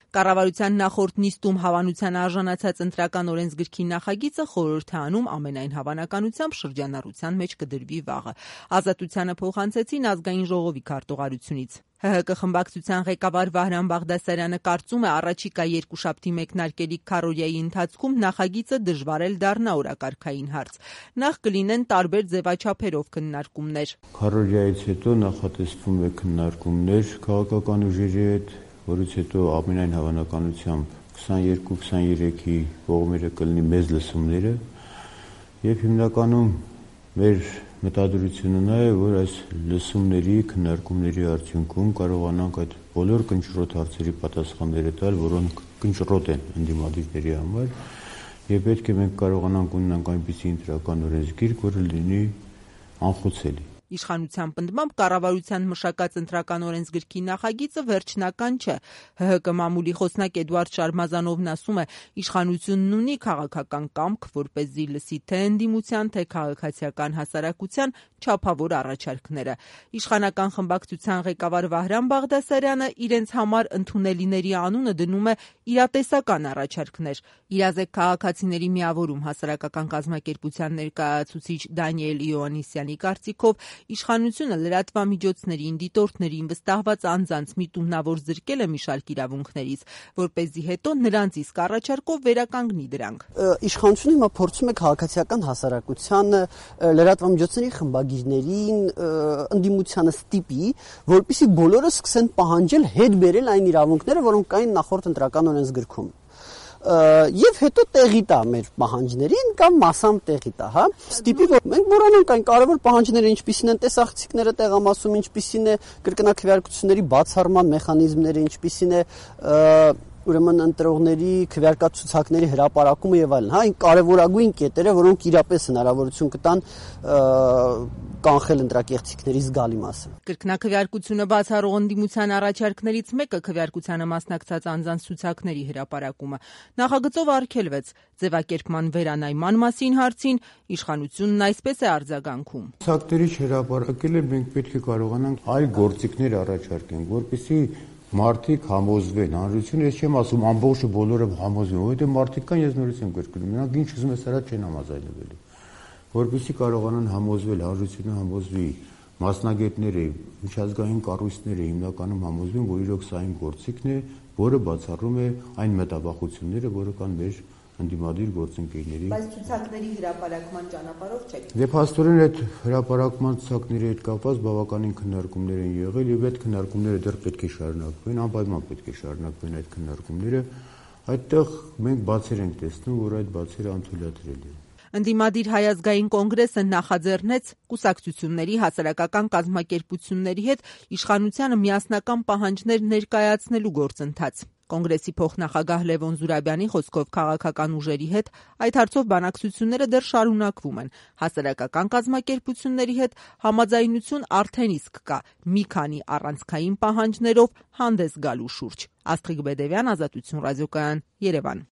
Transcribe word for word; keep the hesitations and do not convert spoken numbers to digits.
Կառավարության նախորդ նիստում հավանության արժանացած ընտրական օրենսգրքի նախագիծը խորհուրդ է անում ամենայն հավանականությամբ շրջանառության մեջ կդրվի վաղը։ Ազատությանը փոխանցեցին ազգային ժողովի քարտուղարությունից։ ՀՀԿ խմբակցության ղեկավար Վահրամ Բաղդասարյանը կարծում է առաջիկա երկուշաբթի մեկնարկելիք քառօրյայի ընթացքում նախագիծը դժվար էլ դառնա օրակարգային հարց։ Նախ կլինեն տարբեր ձևաչափերով քննարկումներ։ Քառօրյայից հետո նախատեսվում է քննարկումներ քաղաքական ուժերի հետ, որից հետո ամենայն հավանականությամբ քսաներկու քսաներեքի կողմերը կլինի մեծ լսումները եւ հիմնականում մեր մտադրությունը նա է, որ այս լսումների, քննարկումների արդյունքում կարողանանք այդ բոլոր կնճռոտ հարցերի պատասխանները տալ, որոնք կնճռոտ են ընդդիմադիրների համար եւ պետք է մենք կարողանանք ունենանք այնպիսի ընտրական օրենսգիրք, որը լինի անխոցելի։ Իշխանության պնդմամբ կառավարության մշակած ընտրական օրենսգրքի նախագիծը վերջնական չէ։ ՀՀԿ մամուլի խոսնակ Էդուարդ Շարմազանովն ասում է, իշխանությունն ունի քաղաքական կամք, որպեսզի լսի թե ընդդիմության, թե քաղաքացիական հասարակության չափավոր առաջարկները։ Իշխանական խմբակցության ղեկավար Վահրամ Բաղդասարյանը իրենց համար ընդունելիների անունը դնում է իրատեսական առաջարկներ։ Իրազեկ քաղաքացիների միավորում հասարակական կազմակերպության ներկայացուցիչ Դանիել Իոաննիսյանի կարծիքով իշխանությունը լրատվամիջոցներին, դիտորդներին, վստահված անձանց միտումնավոր զրկել է մի շարք իրավունքներից, որպեսզի հետո նրանց իսկ առաջարկով վերականգնի դրանք։ Իշխանությունը հիմա փորձում է քաղաքացիական հասարակությանը, լրատվամիջոցների խմբագիրներին, ընդդիմությանը ստիպի, որպեսզի բոլորը սկսեն պահանջել հետ բերել այն իրավունքները, որոնք կային նախորդ ընտրական օրենսգրքում։ Եվ հետո տեղի տա մեր պահանջներին կամ մասամբ տեղի տա, հա։ Ստիպի, որ մենք մոռանանք այն կարևոր պահանջները, ինչպիսին են տեսախցիկները տեղամասում, ինչպիսին է կրկնակվեարկությունների բացառման մեխանիզմները, ինչպիսին է ուրեմն ընտրողների քվեարկացուցակների հրապարակումը եւ այլն, հա, այն կարևորագույն կետերը, որոնք իրապես հնարավորություն կտան կանխել ընտրակեղծիքների զգալի մասը։ Կրկնակվեարկությունը բացառող ընդդիմության առաջարկներից մեկը քվեարկությանը մասնակցած անձանց ցուցակների հրապարակումը։ Նախագծով արգելվեց ձևակերպման վերանայման մասին հարցին, իշխանությունն այսպես է արձագանքում։ Ցուցակների հրապարակելը մենք պետք է կարողանանք այլ գործիքներ առաջարկենք, որպեսզի մարդիկ համոզվեն, հանրությունը, ես չեմ ասում ամբողջը բոլորը համոզվեն, որովհետեւ մարդիկ կան, ես նորից եմ կրկնում, նրանք ինչ ուզում են սրա չեն համաձայնվելու, որպեսզի կարողանան համոզվել, հանրությունը համոզվի, մասնագետները, միջազգային կառույցները հիմնականում համոզվեն, որ իրոք սա այն գործիքն է, որը բացառում է այն մտաբախությունները, որը կան մեր ընդդիմադիր գործընկերների։ Բայց ցուցակների հրապարակման ճանապարհով չեք։ Դե փաստորեն այդ հրապարակման ցուցակների հետ կապված բավականին քննարկումներ են եղել եւ այդ քննարկումները դեռ պետք է շարունակվեն, անպայման պետք է շարունակվեն այդ քննարկումները։ Այդտեղ մենք բացեր ենք տեսնում, որ այդ բացերը անթույլատրելի են։ Ընդդիմադիր Հայ ազգային կոնգրեսը նախաձեռնեց կուսակցությունների, հասարակական կազմակերպությունների հետ իշխանությանը միասնական պահանջներ ներկայացնելու գործընթաց։ Կոնգրեսի փոխնախագահ Լևոն Զուրաբյանի խոսքով քաղաքական ուժերի հետ այդ հարցով բանակցությունները դեռ շարունակվում են։ Հասարակական կազմակերպությունների հետ համաձայնություն արդեն իսկ կա մի քանի առանցքային պահանջներով հանդես գալու շուրջ։ Աստղիկ Բեդևյան, Ազատություն ռադիոկայան, Երևան։